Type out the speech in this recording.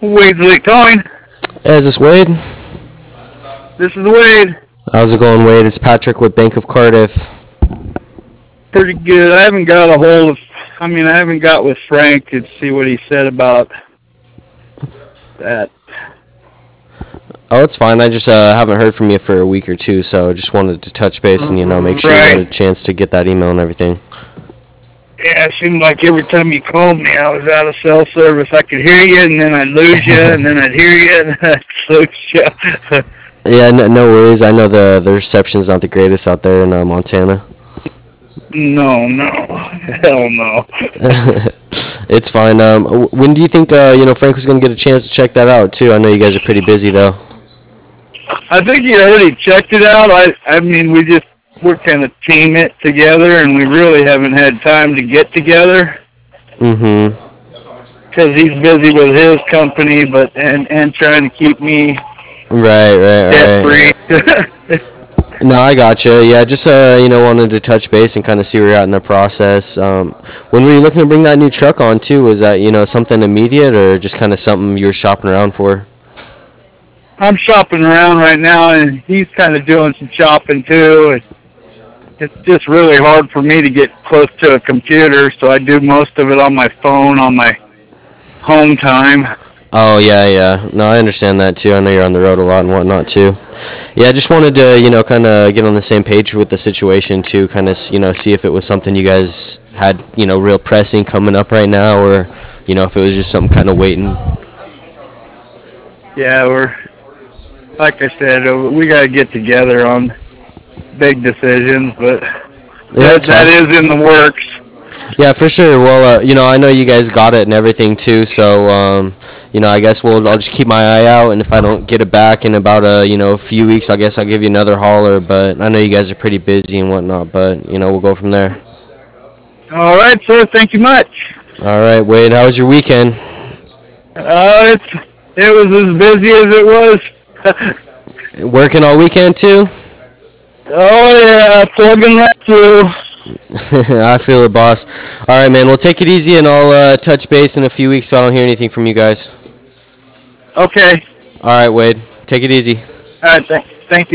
Wade's Lake Towing. Hey, is this Wade? This is Wade. How's it going, Wade? It's Patrick with Bank of Cardiff. Pretty good. I haven't got with Frank to see what he said about that. Oh, it's fine. I just haven't heard from you for a week or two, so just wanted to touch base and, make sure you had a chance to get that email and everything. Yeah, it seemed like every time you called me, I was out of cell service. I could hear you, and then I'd lose you, and then I'd hear you, and then I'd lose you. Yeah, no worries. I know the reception's not the greatest out there in Montana. No, hell no. It's fine. When do you think Frank was going to get a chance to check that out too? I know you guys are pretty busy though. I think he already checked it out. We're kind of team it together, and we really haven't had time to get together. Mm-hmm. Because he's busy with his company, and trying to keep me debt free. No, I gotcha. Yeah, just wanted to touch base and kind of see where you're at in the process. When were you looking to bring that new truck on too? Was that something immediate or just kind of something you were shopping around for? I'm shopping around right now, and he's kind of doing some shopping too. It's just really hard for me to get close to a computer, so I do most of it on my phone on my home time. Oh, yeah. No, I understand that, too. I know you're on the road a lot and whatnot, too. Yeah, I just wanted to, kind of get on the same page with the situation, too, kind of, see if it was something you guys had, real pressing coming up right now, or, if it was just something kind of waiting. Yeah, like I said, we got to get together on big decisions, but that is in the works. Yeah, for sure. Well, I know you guys got it and everything too, so I guess I'll just keep my eye out, and if I don't get it back in about a few weeks, I guess I'll give you another holler. But I know you guys are pretty busy and whatnot, but we'll go from there. All right, sir. Thank you much. All right, Wade. How was your weekend? It was as busy as it was. Working all weekend too? Oh yeah, plugging right through. I feel it, boss. All right, man. We'll take it easy, and I'll touch base in a few weeks if I don't hear anything from you guys. Okay. All right, Wade. Take it easy. All right, thank you.